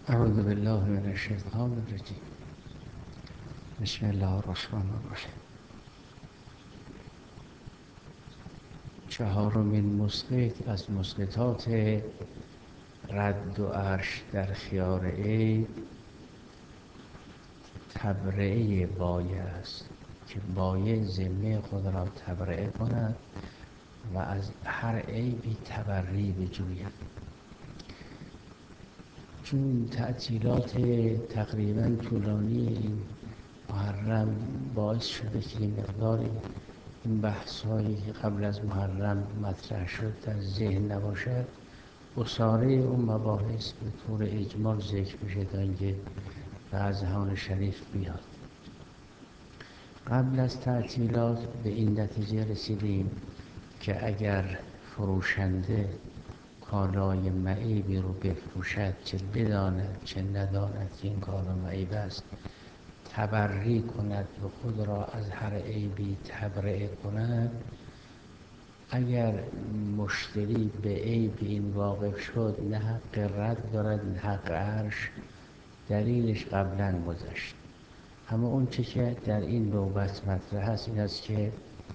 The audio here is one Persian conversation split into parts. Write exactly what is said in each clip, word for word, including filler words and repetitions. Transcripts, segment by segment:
اعوذ بالله من الشیطان الرجیم. بسم الله الرحمن الرحیم. چهارمین مسقط از مسقطات رد و عرش در خیار عیب تبرئه بایه است که بایه ذمه خود را تبرئه کند و از هر عیبی تبری بجوید. چون تعطیلات تقریبا طولانی این محرم باعث شده که این مقداری این بحث‌هایی که قبل از محرم مطرح شد در ذهن نباشد، اصاره اون مباحث به طور اجمال ذکر بشه تا اینکه به اذهان شریف بیاد. قبل از تعطیلات به این نتیجه رسیدیم که اگر فروشنده کالای معیبی رو بفروشد، چه بداند چه نداند که این کالا معیب است، تبری کند و خود را از هر عیبی تبرئه کند. اگر مشتری به عیب این واقف شد، نه حق رد دارد نه حق عرش. دلیلش قبلا گذشت. اما اون چه که در این نوبت مطرح است این است که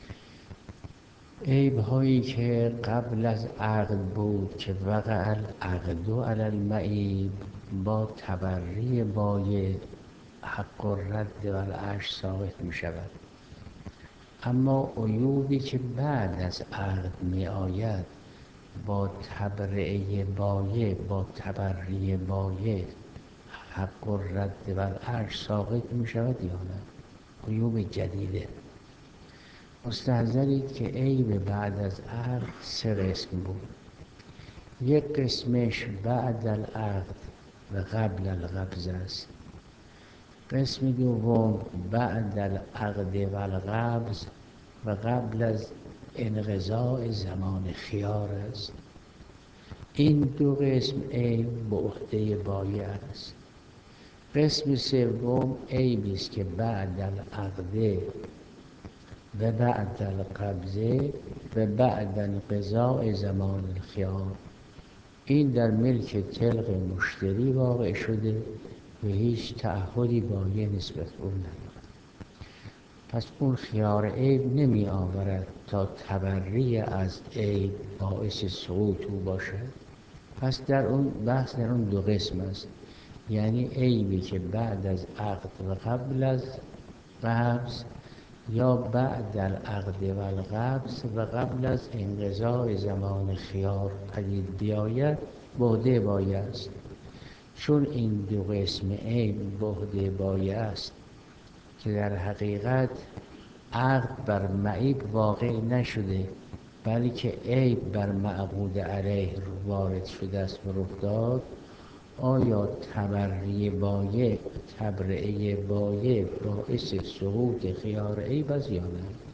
عیب هایی که قبل از عقد بود که وقع العقد علی المعیب، با تبری بایع حق الرد و العرش ثابت می شود. اما عیوبی که بعد از عقد می آید، با تبرئه بایع با تبری بایع حق الرد و العرش ثابت می شود یا نه؟ عیوب جدیده. مستحضرید که عیب بعد از عقد سه قسم بود. یک قسمش بعد العقد و قبل القبض است. قسم دوم بعد العقد و القبض و قبل از انقضاء زمان خیار است. این دو قسم عیب به عهده بایع است. قسم سوم عیبی است که بعد العقد و بعد القبض و بعد انقضاء زمان الخیار، این در ملک طلق مشتری واقع شده و هیچ تعهدی بایع نسبت اون ندارد. پس اون خیار عیب نمی آورد تا تبری از عیب باعث سقوط او باشد. پس در اون بحث در اون دو قسم است، یعنی عیبی که بعد از عقد و قبل از قبض یا بعد العقد و القبض و قبل از انقضاء زمان خیار پدید بیاید، به عهده بایع است. چون این دو قسم عیب به عهده بایع است که در حقیقت عقد بر معیب واقع نشده، بلکه عیب بر معقود علیه وارد شده است و رخ داد، آیا تبری بایع تبرئه بایع باعث سقوط خیار عیب است یا نه؟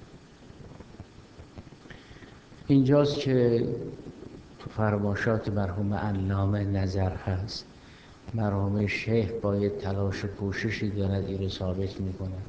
اینجاست که تو فرمایشات مرحوم علامه نظر هست. مرحوم شیخ باید تلاش و کوششی دارد این رو ثابت می کند.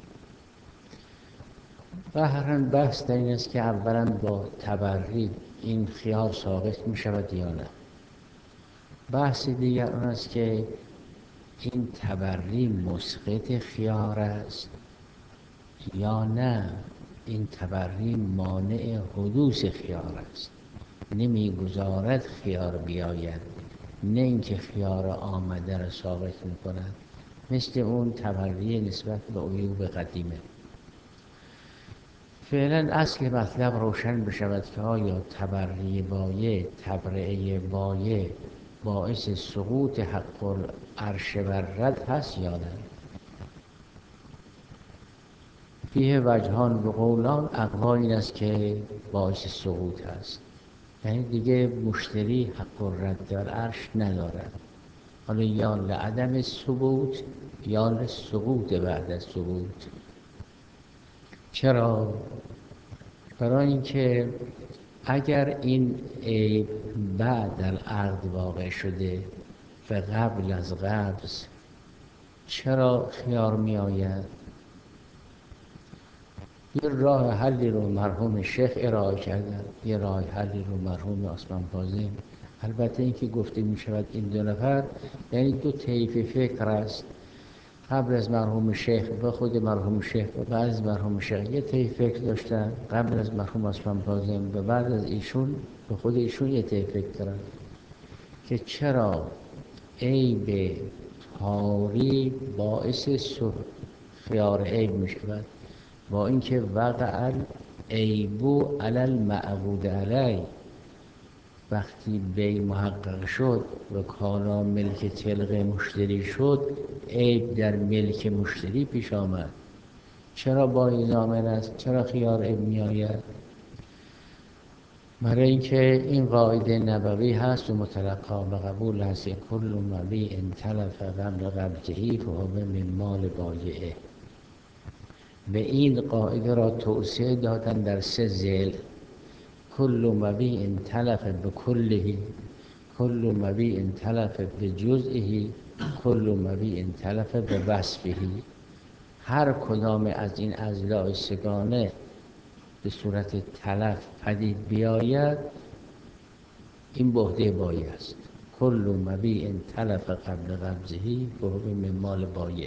و هر بحث در این است که اولا با تبری این خیار ثابت می شود یا نه. بحث دیگر اون است که این تبری مسقط خیار است یا نه این تبری مانع حدوث خیار است، نمیگذارد خیار بیاید، نه اینکه خیار آمده را ثابت می کند، مثل اون تبری نسبت به عیوب قدیمه. فعلا اصل مطلب روشن بشود که آیا تبری بایع تبرئه بایع باعث سقوط حق العرش و رد هست یا نه. فیه وجهان و قولان. اقوال این است که باعث سقوط هست، یعنی دیگه مشتری حق الرد و العرش ندارد، حالا یا لعدم ثبوت یا لسقوط بعد از ثبوت. چرا؟ برای اینکه اگر این عیب بعد العقد واقع شده و قبل از قبض، چرا خیار می آید؟ یه راه حلی رو مرحوم شیخ ارائه کردن، یه راه حلی رو مرحوم عثمان کاظم البته این که گفته می شود این دو نفر یعنی دو طیف فکر است. قبل از مرحوم شیخ و خود مرحوم شیخ و بعد از مرحوم شیخ یه طیف فکر داشتن، قبل از مرحوم اصفهان کاظم و بعد از ایشون به خود ایشون یه طیف فکر دارن که چرا عیب تاری باعث خیار عیب می شود، با اینکه وقع العیبو علی المعبود علی، وقتی بی محقق شد و کالا ملک طلق مشتری شد عیب در ملک مشتری پیش آمد. چرا با این ضامن است؟ چرا خیار عیب می آید؟ برای اینکه این قاعده نبوی هست و متلقا و قبول هست کل مبیع تلف قبل قبضه فهو من مال بایعه. به این قاعده را توسعه دادن در سه ذیل: کل مبیع تلف به کلهی، کل مبیع تلف به جزئهی، کل مبیع تلف به وصفهی. هر کدام از این اضلاع سگانه به صورت تلف پدید بیاید این بهده بایع است. کل مبیع تلف قبل قبضهی فهو من مال بایع.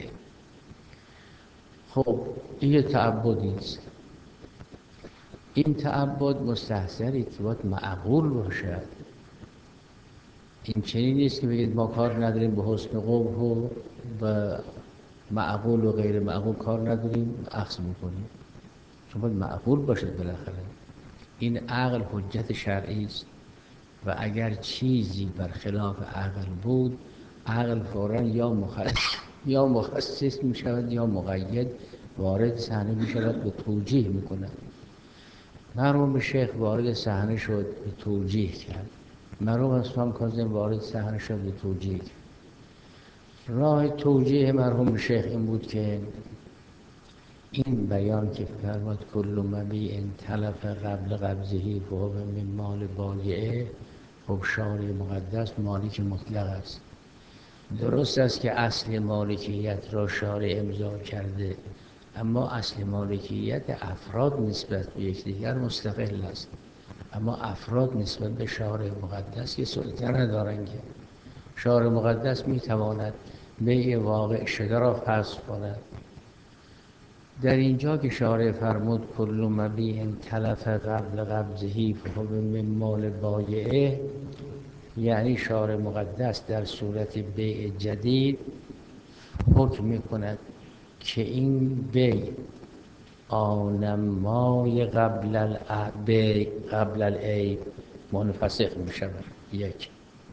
خب این یه تعبدی است. این تعبد مستحضری که باید معقول باشد. این چنین نیست که بگید ما کار نداریم به حسن قبح و به معقول و غیر معقول کار نداریم اخذ میکنیم، چون باید معقول باشد. بالاخره این عقل حجت شرعی است و اگر چیزی برخلاف عقل بود عقل فوراً یا مخصص یا مخصص می شود یا مقید وارد صحنه می شود به توجیه می کند. مرحوم شیخ وارد صحنه شد به توجیه کرد، مرحوم اصفهان کاظم وارد صحنه شد به توجیه کرد. راه توجیه مرحوم شیخ این بود که این بیان که فرمود کل مبیع تلف قبل قبضهی فهو من مال بایعه، خب شارع مقدس مالک مطلق است. درست است که اصل مالکیت را شارع امضا کرده، اما اصل مالکیت افراد نسبت به یکدیگر مستقل است، اما افراد نسبت به شارع مقدس یه سلطه ندارند. که شارع مقدس میتواند بیع واقع شده را فسخ کند. در اینجا که شارع فرمود کل مبیع تلف قبل قبضهی فهو من مال بایعه، یعنی شارع مقدس در صورت بیع جدید حکم میکند که این بیع آنمای قبل العیب قبل العیب منفسخ می شود. یک،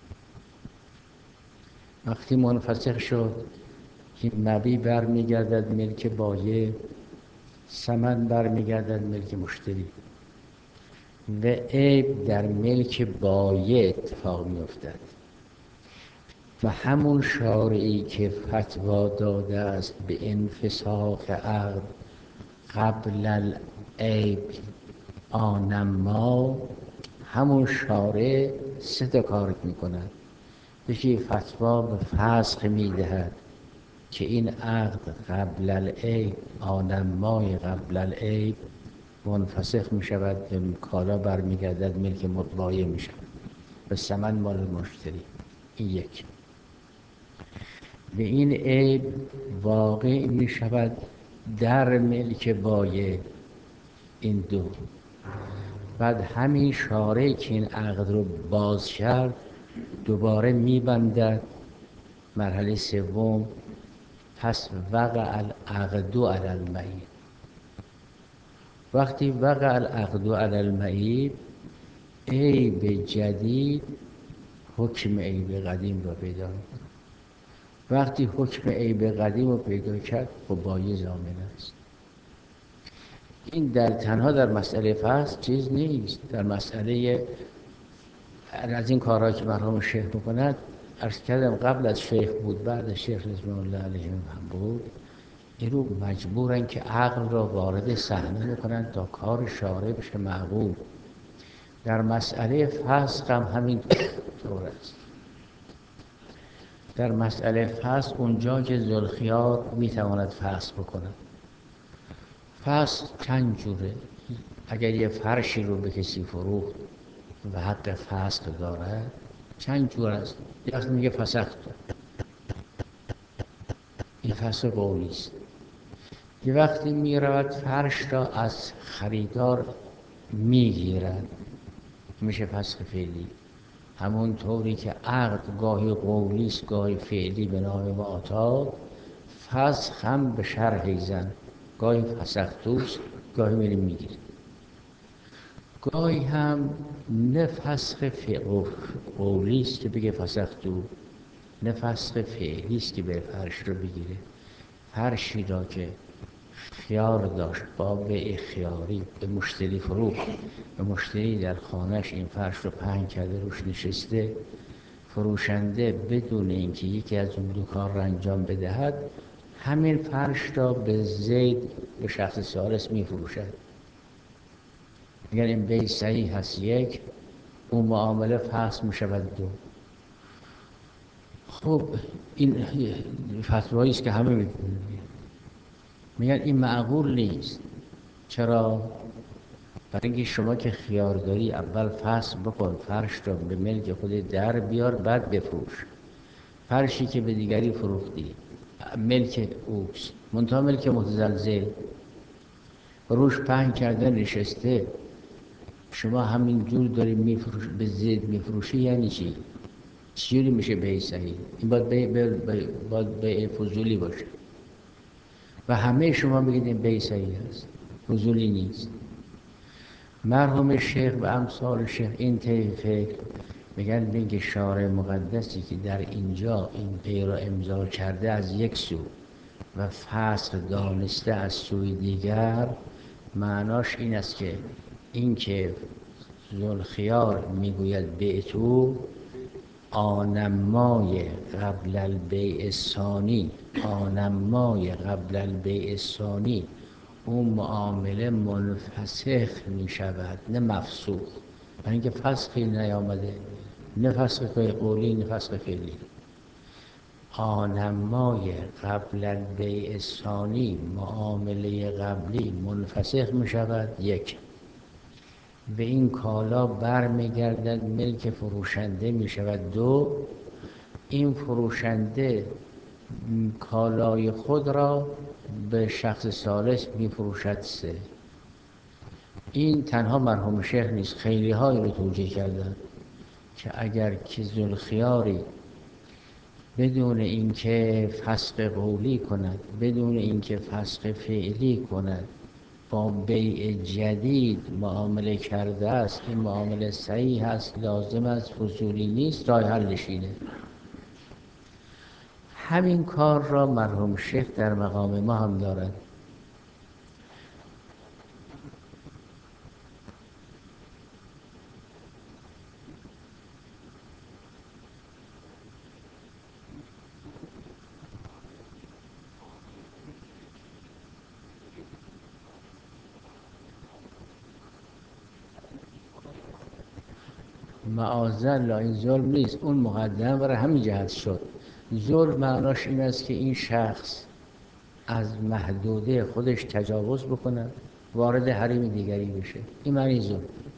وقتی منفسخ شد این مبیع برمیگردد ملک بایع، ثمن برمیگردد ملک مشتری و عیب در ملک بایع اتفاق می افتد. و همون شارعی که فتوا داده است به انفساخ عقد قبل العیب آنما، همون شارع سه تا کار میکند. یکی فتوا به فسخ میدهد که این عقد قبل العیب آنمای قبل العیب منفسخ میشود و کالا برمیگردد ملک بایع میشود و ثمن مال مشتری. این یک. به این عیب واقع می شود در ملک بایع. این دو. بعد همین شارعی که این عقد رو باز کرد دوباره می بندد. مرحله سوم، پس وقع العقد علی المعیب. وقتی وقع العقد علی المعیب عیب جدید حکم عیب قدیم را پیدا می‌کند. وقتی حکم عیب قدیم رو پیدا کرد خب بایع ضامن است. این در تنها در مسئله فسخ چیز نیست، در مسئله از این کارها که مرحوم شیخ میکند عرض کردم قبل از شیخ بود بعد از شیخ رضوان الله علیه هم بود. این رو مجبورن که عقل را وارد صحنه میکنن تا کار شارع بشه معقول. در مسئله فسخ هم همین طور است. در مسئله فسخ اونجا که ذوالخیار میتواند فسخ بکند. فسخ چند جوره. اگر یه فرشی رو به کسی فروخت و حق فسخ دارد چند جور است. یه وقت میگه فسخت، این فسخ قولی است. یه وقتی میرود فرش را از خریدار میگیرد، میشه فسخ فعلی. همون طوری که عقد گاهی قولی است گاهی فعلی به نام معتاد، فسخ هم به شرح زن گاهی فسختوست گاهی میری میگیره. گاهی هم نه فسخ قولی است که بگه فسختو، نه فسخ فعلی است که به فرش رو بگیره. فرشی را که خیار داشت با بیع خیاری به مشتری فروخت، به مشتری در خانهش این فرش رو پهن کرده روش نشسته، فروشنده بدون اینکه یکی از اون دو کار را انجام بدهد همین فرش را به زید به شخص ثالث میفروشد. اگر این بیع صحیح هست یک، اون معامله فسخ میشود دو. خب این فتوایی است که همه میدونن، میگن این معقول نیست. چرا؟ برای اینکه شما که خیار داری اول فسخ بکن، فرش را به ملک خود در بیار بعد بفروش. فرشی که به دیگری فروختی ملک اوست، منتها ملک متزلزل روش پهن کرده نشسته، شما همین جور داری میفروش به زید میفروشی، یعنی چی؟ چجوری میشه بیع صحیح؟ این باید بیع باید بیع فضولی باشه و همه شما میگید این بیع صحیح هست، فضولی نیست. مرحوم شیخ و امثال شیخ این طیف فکر میگن بگه شارع مقدسی که در اینجا این بیع را امضا کرده از یک سو و فسخ دانسته از سوی دیگر، معناش این است که این که ذوالخیار میگوید بیعتو آنمای قبل البیع الثانی، آنمای قبل البیع الثانی، اون معامله منفسخ می شود نه مفسوخ. برای اینکه فسخی نیامده، نه فسخ قولی نه فسخ فعلی. آنمای قبل البیع الثانی، معامله قبلی منفسخ می شود یک، و این کالا بر می گردد ملک فروشنده می شود دو، این فروشنده کالای خود را به شخص ثالث می فروشد سه. این تنها مرحوم شیخ نیست، خیلی هایی رو توجیه کردن که اگر که ذوالخیاری بدون اینکه فسخ قولی کند، بدون اینکه فسخ فعلی کند، با بیع جدید معامله کرده است، این معامله صحیح است، لازم است، فضولی نیست، راه حلش اینه. همین کار را مرحوم شیخ در مقام ما هم دارد. معاذالله این ظلم نیست، اون مقدمه برای همین جهت شد. ظلم معناش این است که این شخص از محدوده خودش تجاوز بکنه، وارد حریم دیگری بشه، این معنی ظلم.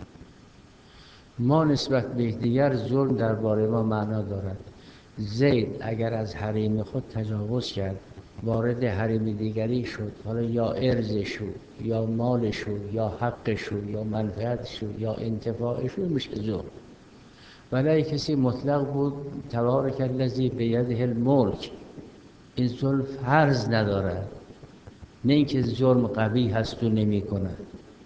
ما نسبت به دیگر ظلم درباره ما معنا دارد. زید اگر از حریم خود تجاوز کرد، وارد حریم دیگری شد، حالا یا ارزش شد یا مال شد یا حق شد یا منفعت شد یا انتفاع شد، میشه ظلم. ولی کسی مطلق بود تبارک الذی بیده الملک، این ظلم فرض ندارد، نه اینکه ظلم قوی هست و نمی کند.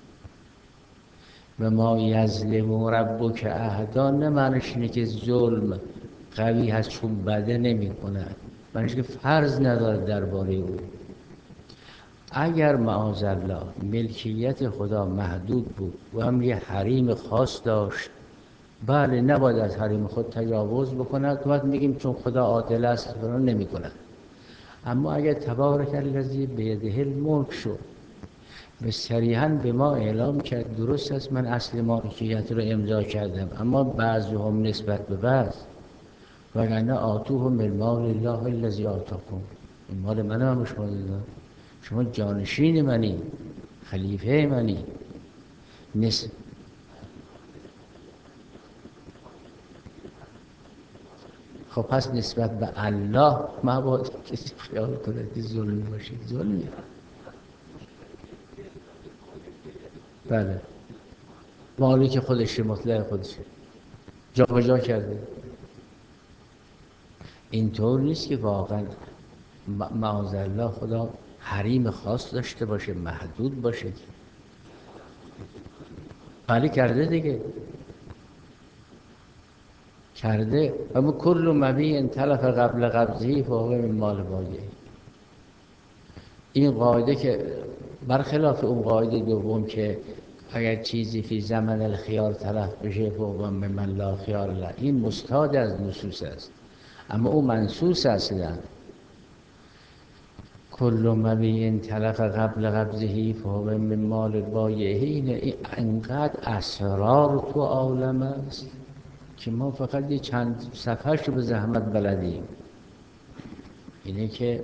و ما یظلم ربک احدا، نه معنیش اینه که ظلم قوی هست چون بده نمی کند، معنیش که فرض ندارد درباره او. اگر معاذالله ملکیت خدا محدود بود و هم یه حریم خاص داشت، بله نباید از حریم خود تجاوز بکند، باید میگیم چون خدا عادل است فران نمی کند. اما اگر تبارک الذی بیده الملک شد و صریحاً به ما اعلام کرد درست است من اصل مالکیت رو امضا کردم، اما بعضهم نسبت به بعض، وگرنه آتوهم من مال الله الذی آتاکم، این مال من هم شما دادم، شما جانشین منی، خلیفه منی. نس... خب پس نسبت به الله مبادا کسی خیال کنه که ظلمی باشه، ظلمی. بله، مالک خودشه، مطلق خودشه، جا به جا کرده. اینطور نیست که واقعا معاذالله خدا حریم خاص داشته باشه، محدود باشه. ولی کرده دیگه، کرده. و کل مبیع تلف قبل قبضی فهو من مال بایع. این قاعده که برخلاف اون قاعده دوم که اگر چیزی فی زمن الخیار تلف بشه فهو ممن لا خیار له، این مستاد از نصوص است، اما او منصوص اصلا. کل مبیع تلف قبل قبضه فهو من مال بایعه. این انقدر اسرار تو عالم است که ما فقط یه چند صفحه‌اش رو به زحمت بلدیم. اینه که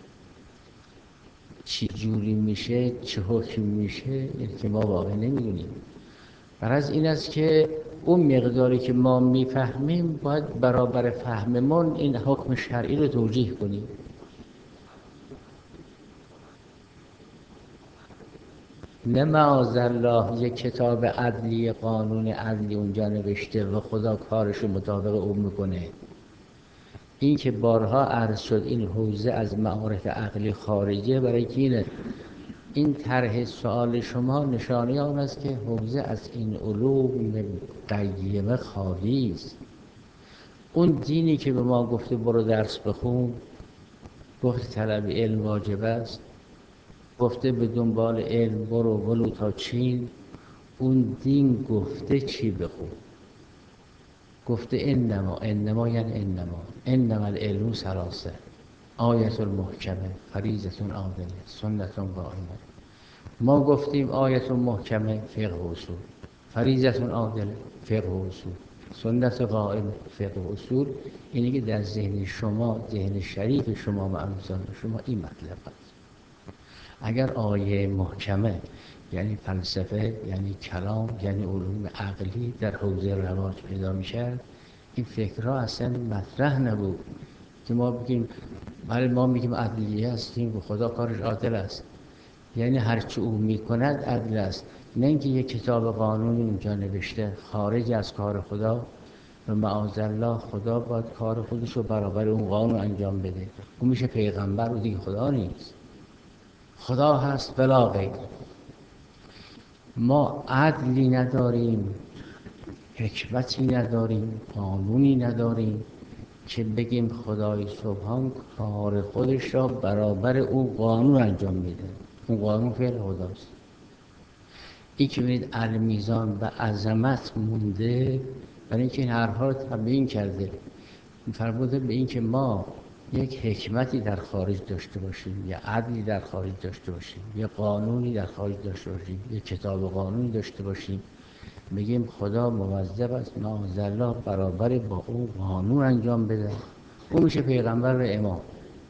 چی جوری میشه، چه حکم میشه، این که ما واقعا نمیدونیم. غرض این است که اون مقداری که ما میفهمیم باید برابر فهممون این حکم شرعی رو توجیه کنیم. نه معاذالله یک کتاب عدلی، قانون عدلی اونجا نوشته و خدا کارشو مطابق اون میکنه. این که بارها عرض شد این حوزه از معارف عقلی خارجه، برای که اینه این طرح سوال شما نشانه آن است که حوزه از این علوم قیمه خالی است. اون دینی که به ما گفته برو درس بخون، گفته طلب علم واجب است، گفته به دنبال علم برو ولو تا چین، اون دین گفته چی بخون؟ گفته انما، انما یعنی انما انما العلم ثلاثه، آیت المحکمه، فریضة عادله، سنت قائمه. ما گفتیم آیت محکمه فقه و اصول، فریضة عادله فقه و اصول، سنت قائمه فقه و اصول. اینی که در ذهن شما، ذهن شریف شما و امثال شما این مطلب است. اگر آیه محکمه یعنی فلسفه، یعنی کلام، یعنی علوم عقلی در حوزه رواج پیدا می‌شد، این فکرها اصلا مطرح نبود که ما بگیم بله ما میگیم عدلیه هستیم و خدا کارش عادل است، یعنی هرچی او میکند عدل است. نه اینکه یک کتاب قانون اونجا نوشته خارج از کار خدا و معاذالله خدا باید کار خودش رو برابر اون قانون انجام بده. اون میشه پیغمبر و دیگه خدا نیست. خدا هست بلا غیر. ما عدلی نداریم، حکمتی نداریم، قانونی نداریم که بگیم خدای سبحان کار خودش را برابر او قانون انجام میده. اون قانون فعل خداست. این که ببینید المیزان به عظمت مونده، برای اینکه این حرفها رو تبیین کرده، فرموده به این که ما یک حکمتی در خارج داشته باشیم، یا عدلی در خارج داشته باشیم، یا قانونی در خارج داشته باشیم، یا کتاب قانونی داشته باشیم، بگیم خدا موظف است معاذالله برابر با اون قانون انجام بده، اون میشه پیغمبر و امام.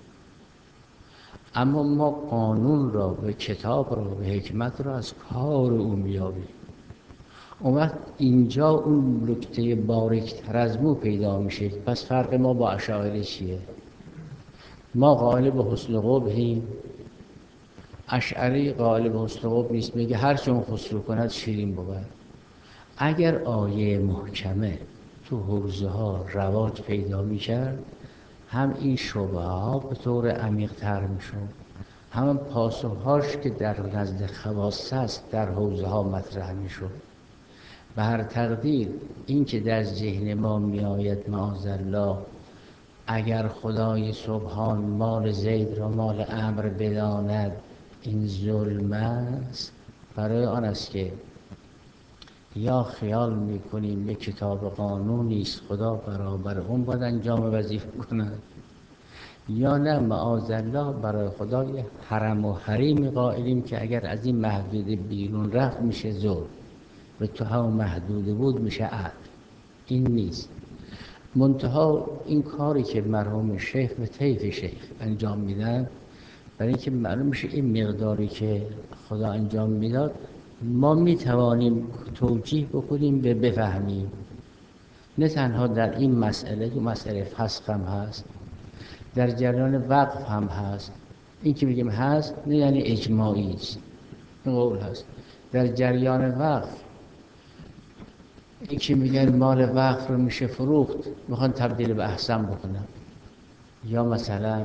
اما ما قانون را و کتاب را و حکمت را از کار او میابیم. اون وقت اینجا اون نکته باریک‌تر از مو پیدا میشه. پس فرق ما با اشاعره چیه؟ ما قائل به حسن قبحیم، اشعری قائل به حسن قبح نیست، میگه هر چون خسرو کند شیرین بود. اگر آیه محکمه تو حوزه ها رواج پیدا میکرد، هم این شبهه ها به طور عمیق تر میشون، هم پاسخهاش که در نزد خواص است در حوزه ها مطرح میشون. به هر تقدیر این که در ذهن ما میآید معاذالله اگر خدای سبحان مال زید را مال عمرو بداند این ظلم است، برای آن است که یا خیال میکنیم یک کتاب قانونی است خدا برابر اون باید انجام وظیفه کند، یا نه معاذالله برای خدا یه حرم و حریمی قائلیم که اگر از این محدوده بیرون رفت میشه ظلم و تو هم محدوده بود میشه عدل. این نیست. منتها این کاری که مرحوم شیخ و طیف شیخ انجام میدن، برای اینکه معلوم میشه این مقداری که خدا انجام میداد ما میتوانیم توجیه بکنیم به بفهمیم. نه تنها در این مسئله که مسئله فسخ هم هست، در جریان وقف هم هست. این که میگیم هست نه یعنی اجماعی است، این قول هست. در جریان وقف این که میگن مال وقف رو میشه فروخت، میخوان تبدیل به احسن بکنن، یا مثلا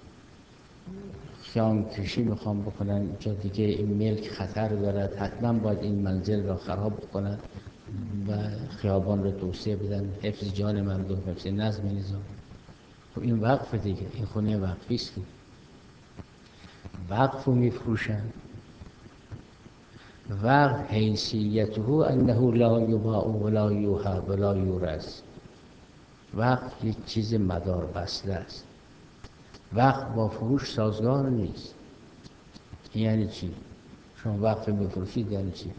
خیام کشی میخوان بکنن جا دیگه این ملک خطر دارد، حتما باید این منزل را خراب بکنن و خیابان رو توسعه بدن، حفظ جان مردم، حفظ نظم نظام. خب این وقف دیگه، این خونه وقفی است. وقف رو میفروشن. وقف حیثیته انه لا یباع ولا یوهب ولا یورث. وقف یک چیز مدار بسته است. وقف با فروش سازگار نیست. یعنی چی؟ شما وقف میفروشید یعنی چی؟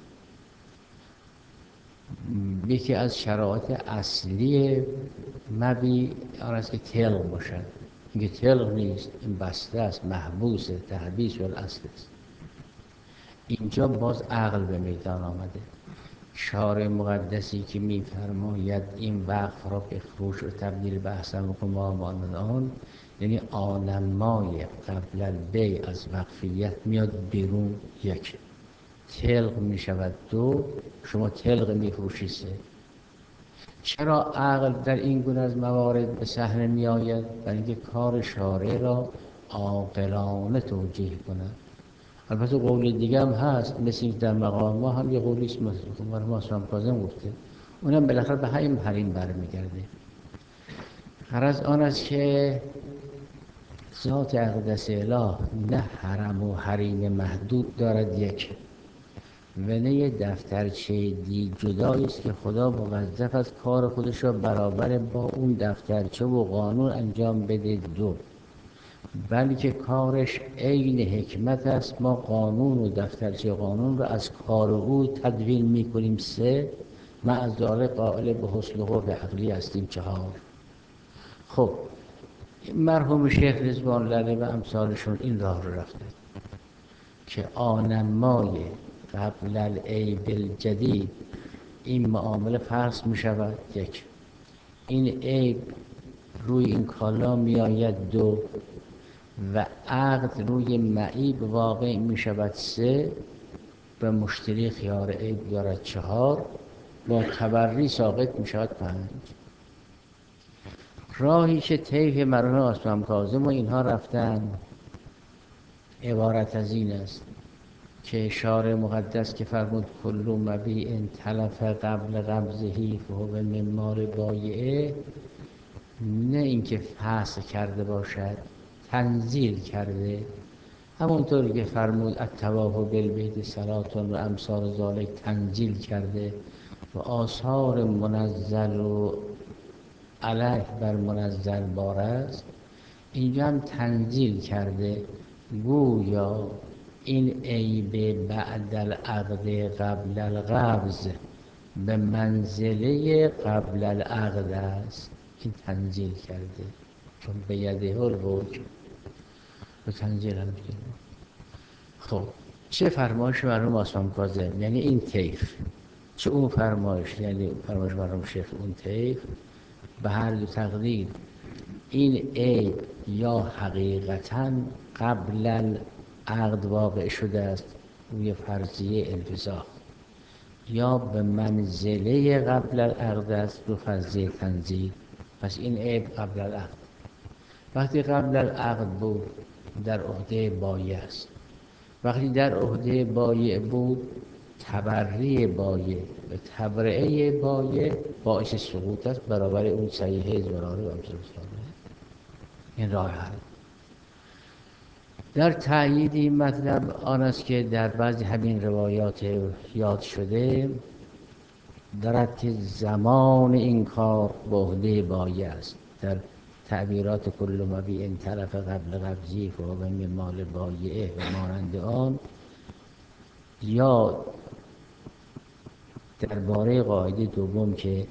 یکی از شرایط اصلی مبی آن است که تلق باشد. اینکه تلق نیست، این بسته است، محبوس، تحبیس الاصل است. اینجا باز عقل به میدان آمده. شارع مقدسی که میفرماید این وقف را به فروش و تبدیل به احسن بکن ما مانند آن، یعنی آنمای قبل البیع از وقفیت میاد بیرون. یک، تلق میشود. دو، شما تلق میفروشی. سه، چرا عقل در این گونه از موارد به صحنه می آید؟ برای اینکه کار شارع را عاقلانه توجیه کند. البته قول دیگه هم هست، مثل اینکه در مقام ما هم یه قولی است، مرحوم اسلام کاظم گفته، اونم بالاخره به همین حریم برمیگرده. غرض آن است که ذات اقدس اله نه حرم و حریم محدود دارد، یک، و نه یه دفترچه دی جدایی است که خدا موظف از کار خودش را برابر با اون دفترچه و قانون انجام بده. دو، بلکه کارش عین حکمت است، ما قانون و دفترچه قانون را از کار او تدوین میکنیم. سه، ما از داره قائل به حسن قرب عقلی هستیم. چهار، خب مرحوم شیخ رضوان الله علیه و امثالشون این راه رو رفتن که آنمای قبل العیب الجدید این معامله فرض می شود. یک، این عیب روی این کالا می آید. دو، و عقد روی معیب واقع می شود. سه، به مشتری خیار عیب دارد. چهار، با تبری ساقط می شود. پنج، راهی که طیف مرحوم اسلام کاظم و اینها رفتن عبارت از این است که شارع مقدس که فرمود کل مبیع تلف قبل قبضه فهو من مال بایعه، نه اینکه فسخ کرده باشد، تنزیل کرده. همونطور که فرمود الطواف بالبیت صلات و امثال ذالک، تنزیل کرده و آثار منزل و علیه بر منزل بار است. اینجا هم تنزیل کرده، گویا این عیب بعد العقد قبل القبض به منزله قبل العقد است. این تنزیل کرده، چون به یده الحکم به تنزیل هم بگیم. خب چه فرمایش مرحوم اسلام کاظم؟ یعنی این طیف. چه اون فرمایش؟ یعنی فرمایش مرحوم شیخ اون طیف. به هر دو تقدیر این عیب یا حقیقتاً قبل العقد واقع شده است روی فرضیه انفساخ، یا به منزله قبل العقد است رو فرضیه تنزیل. پس این عیب قبل العقد. وقتی قبل العقد بود در عهده بایع است. وقتی در عهده بایع بود تبری بایع و تبرئه بایع باعث سقوط است برابر اون صحیحه زراره و امثال ذالک. این راه حل. در تأیید این مطلب آن است که در بعضی همین روایات یاد شده دارد که زمان این کار به عهده بایع است. در تعبیرات کل مبیع تلف قبل قبضه فهو من مال بایعه و مانند آن، یا درباره قاعده دوم که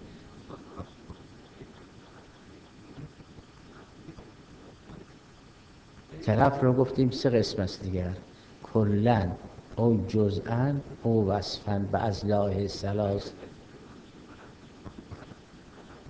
تلف رو گفتیم سه قسم است دیگر، کلن او جزءا او وصفا به اضلاع ثلاث.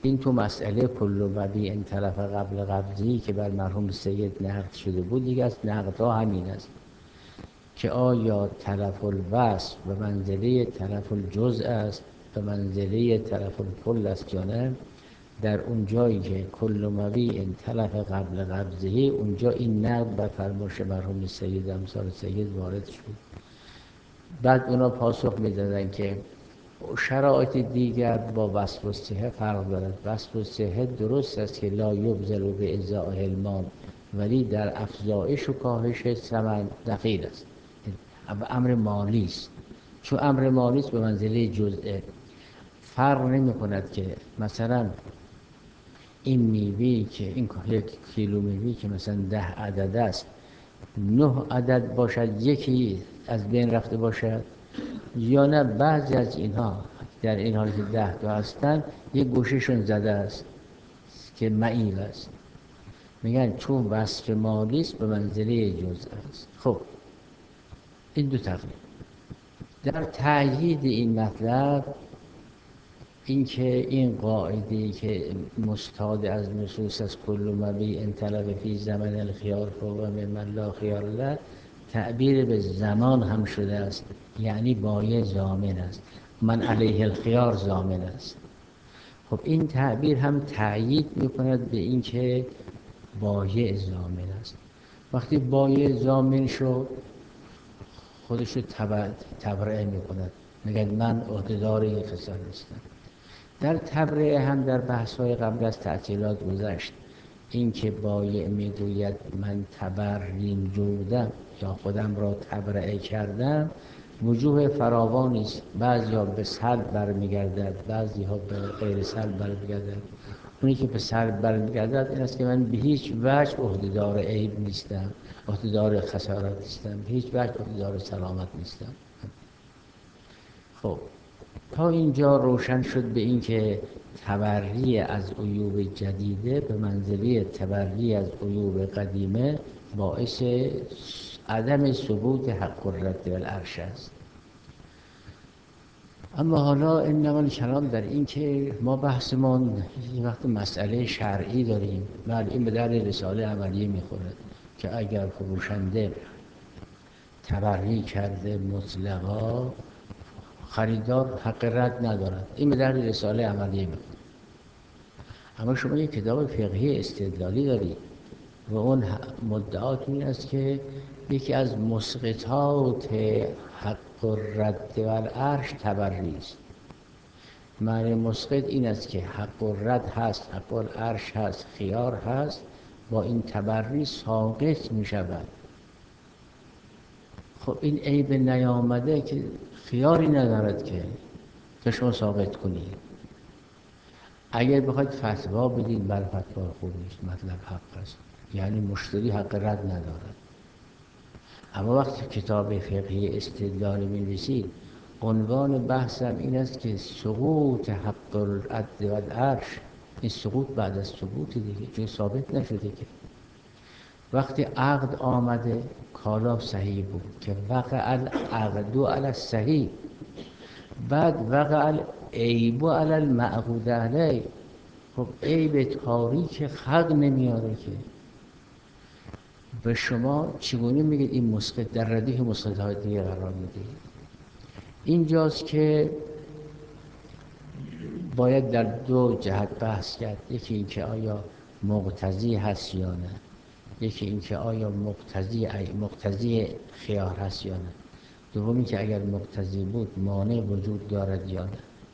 این تو مسئله کل مبیع ان تلف قبل قبضی که بر مرحوم سید نقد شده بود، دیگه از نقدها همین است که آیا تلف الوصف به منزله تلف الجزء است، به منزله تلف الکل است یا نه. در اون جایی که کل مبیع تلف قبل قبضه، اونجا این نقد بر فرمایش مرحوم سید امثال سید وارد شد. بعد اونا پاسخ میدادن که شرایط دیگر با وصف الصحه فرق دارد. وصف الصحه درست است که لا یبذل به ازاء المال، ولی در افزایش و کاهش ثمن دخیل است، امر مالی است. چون امر مالی است به منزله جزء، فرق نمی کند که مثلا این میوهی که این یک کیلو میوهی که مثلا ده عدد است، نه عدد باشد یکی از بین رفته باشد، یا نه بعضی از اینها در این حال که ده تا هستن یک گوشهشون زده است که معیب است. میگن چون وصف مالی است به منزله جزء است. خب این دو تقریب در تأیید این مطلب، این که این قاعده‌ای که مستاد از نصوص از کل مبیع ان تلف فی زمن الخیار فوق ممن لا خیار له، تعبیر به زمان هم شده است، یعنی بایع ضامن است، من علیه الخیار ضامن است. خب این تعبیر هم تأیید میکند به این که بایع ضامن است. وقتی بایع ضامن شد، خودشو تبرئه میکند، میگه من عهده‌دار این خسارت نیستم. در تبرئه هم در بحث‌های قبل از تعطیلات گذشت، این که بایع میگوید من تبرین جودم یا خودم را تبرئه کردم، وجوه فراوانی است. بعضی‌ها به سلب برمیگردد، بعضی‌ها به غیر سلب برمیگردد. اونی که به سلب برمیگردد این است که من به هیچ وجه عهده‌دار عیب نیستم، عهده‌دار خسارت نیستم، به هیچ وجه عهده‌دار سلامت نیستم. خب تا اینجا روشن شد به این که تبری از عیوب جدیده به منزله تبری از عیوب قدیمه باعث عدم ثبوت حق الرد والعرش است. اما حالا انما الکلام در این که ما بحثمون یه وقت مسئله شرعی داریم، بله این به در رساله عملیه میخوره که اگر فروشنده تبری کرده مطلقا، خریدار حق رد ندارد، این به در رساله عملیه میخوره. اما شما یک کتاب فقهی استدلالی دارید و اون مدعات این است که یکی از مسقطات حق الرد والعرش تبری است. معنی مسقط این است که حق الرد هست، حق العرش هست، خیار هست، با این تبری ساقط می شود. خب این عیب نیامده که خیاری ندارد که که شما ساقط کنید. اگر بخواید فتوا بدید بر فتوا خوب نیست، مطلب حق است، یعنی مشتری حق رد ندارد. اما وقتی کتاب فقهی استدلال می‌نویسید، عنوان بحثم این است که سقوط حق الرد والعرش، این سقوط بعد از ثبوت دیگه، چون ثابت نشده که وقتی عقد آمده کالا صحیح بود که وقع العقد علی الصحیح، بعد وقع العیب علی المعقود علیه. خب عیب تاریک خلق نمیاره که به شما چگونه میگید این مسقط در ردیف مسقط‌های دیگه قرار میدید؟ اینجاست که باید در دو جهت بحث کرد. یکی این که آیا مقتضی هست یا نه، یکی این که آیا مقتضی مقتضی خیار هست یا نه، دومی که اگر مقتضی بود مانع وجود دارد یا نه.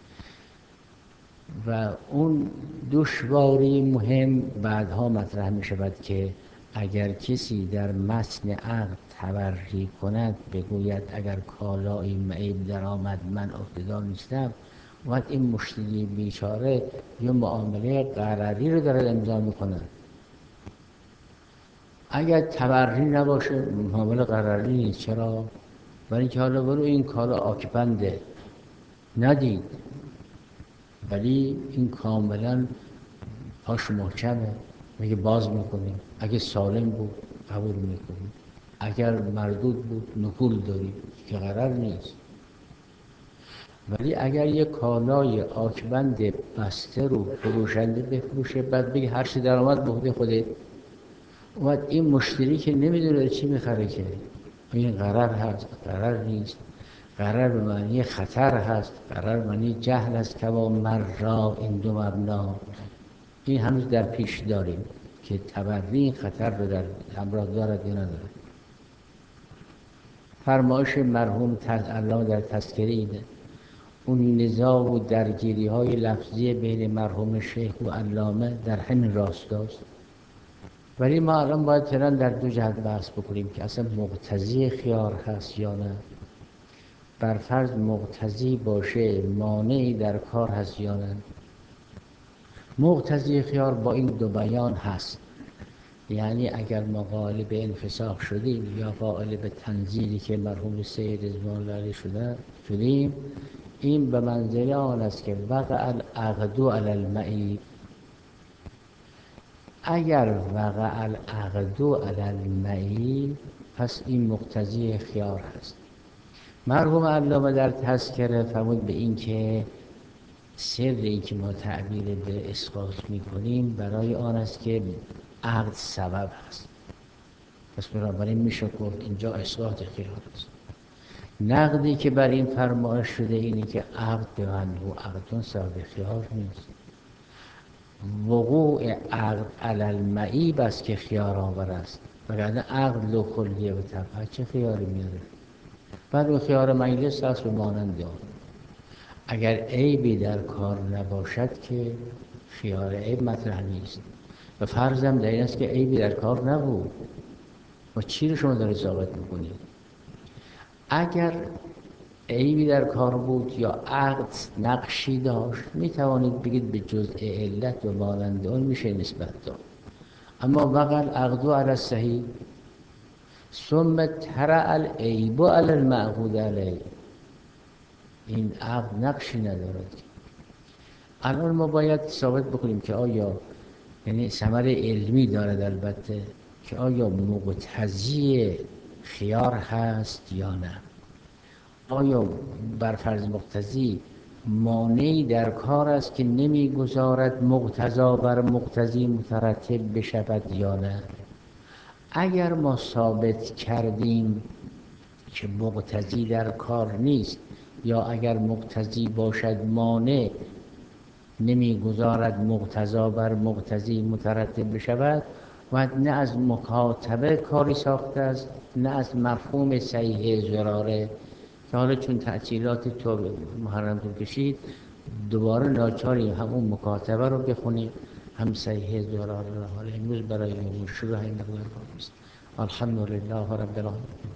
و اون دشواری مهم بعدها مطرح می شود که اگر کسی در متن عقد تبری کند، بگوید اگر کالایی معیب در آمد من عهده‌دار نیستم، وقت این مشتری بیچاره یه معامله قراری رو دارد امضا میکنه. اگر تبری نباشه معامله قراری نیست. چرا؟ برای اینکه حالا برو این کالا آکبنده ندید، ولی این کاملا پاش محکمه، میگه باز میکنیم، اگه سالم بود قبول میکنیم، اگر مردود بود نکول داریم که قرار نیست. ولی اگر یک کالای آکبند بسته رو فروشنده بفروشه بعد بگه هر چی در آمد به عهده خودت، اومد این مشتری که نمیدونه چی میخره که این غرر هست، غرر نیست، غرر به معنی خطر هست، غرر به معنی جهل است که با مرا این دو مبنا. این هنوز در پیش داریم که تبری این خطر رو در همراه دارد یا ندارد. فرمایش مرحوم علامه در تذکره اینه، اون نزاع و درگیری های لفظی بین مرحوم شیخ و علامه در همین راستاست. ولی ما الان باید فعلا در دو جهت بحث بکنیم که اصلا مقتضی خیار هست یا نه. بر فرض مقتضی باشه مانعی در کار هست یا نه. مقتضی خیار با این دو بیان هست، یعنی اگر ما قائل به انفساخ شدیم یا قائل به تنزیلی که مرحوم سید رضوان الله علیه شده شدیم، این به منزله آن است که وقع العقد علی المعیب. اگر وقع العقد علی المعیب پس این مقتضی خیار هست. مرحوم علامه در تذکره فرمود به این که سر این که ما تعبیر به اسقاط میکنیم برای آن است که عقد سبب هست، پس بنابراین میشه گفت اینجا اسقاط خیار است. نقدی که بر این فرمایش شده اینه که عقد به منو عقدون سبب خیار نیست. وقوع عقد علی المعیب است که خیار آور است، وگرنه عقد لو کلیه و طبعه چه خیاری میاره. بعد خیار مجلس هست به مانند آن. اگر عیبی در کار نباشد که خیار عیب مطرح نیست. و فرضم در این است که عیبی در کار نبود و چی رو شما دارید ثابت میکنید؟ اگر عیبی در کار بود یا عقد نقشی داشت میتوانید بگید به جزء علت و مانند آن میشه نسبت داد. اما وقع العقد علی الصحیح ثم طرأ العیب علی المعقود علیه، این عقد نقشی ندارد. الان ما باید ثابت بکنیم که آیا، یعنی ثمر علمی دارد البته، که آیا مقتضی خیار هست یا نه. آیا بر فرض مقتضی مانعی در کار است که نمیگذارد مقتضا بر مقتضی مترتب بشود یا نه. اگر ما ثابت کردیم که مقتضی در کار نیست یا اگر مقتضی باشد مانع نمیگذارد مقتضا بر مقتضی مترتب بشود، و نه از مکاتبه کاری ساخته است نه از مفهوم صحیح ضراره که حالا چون تعطیلات تو محرم طول کشید دوباره ناچاریم هم اون مکاتبه رو بخونیم هم صحیح ضراره رو. حالا امروز برای شروع این مقدار کار است. الحمدلله رب العالمین.